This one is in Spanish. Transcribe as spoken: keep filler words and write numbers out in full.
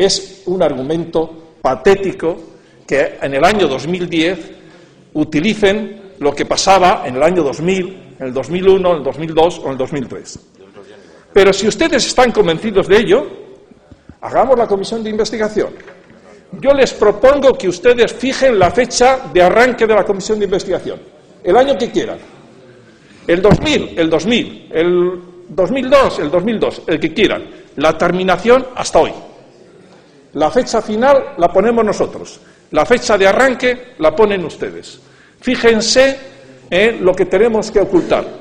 Es un argumento patético que en el año dos mil diez utilicen lo que pasaba en el año dos mil, en el dos mil uno, en el dos mil dos o en el dos mil tres. Pero si ustedes están convencidos de ello, hagamos la comisión de investigación. Yo les propongo que ustedes fijen la fecha de arranque de la comisión de investigación, el año que quieran. El dos mil, el dos mil, el dos mil dos, el dos mil dos, el que quieran. La terminación hasta hoy. La fecha final la ponemos nosotros. La fecha de arranque la ponen ustedes. Fíjense en lo que tenemos que ocultar.